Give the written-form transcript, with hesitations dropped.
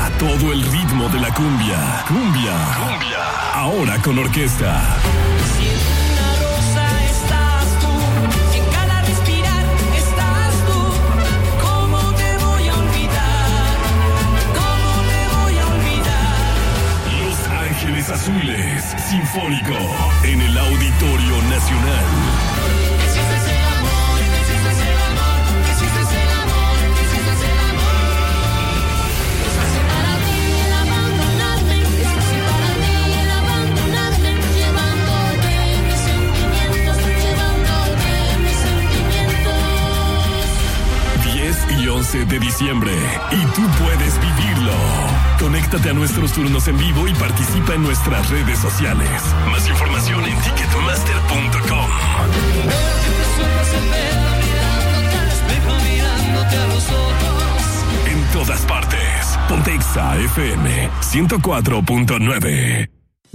todo el ritmo de la cumbia. Cumbia. Ahora con orquesta. Si en una rosa estás tú, en cada respirar estás tú, ¿cómo te voy a olvidar? ¿Cómo te voy a olvidar? Los Ángeles Azules, Sinfónico, en el Auditorio Nacional. Y 11 de diciembre, y tú puedes vivirlo. Conéctate a nuestros turnos en vivo y participa en nuestras redes sociales. Más información en ticketmaster.com. En todas partes, Pontexa FM 104.9.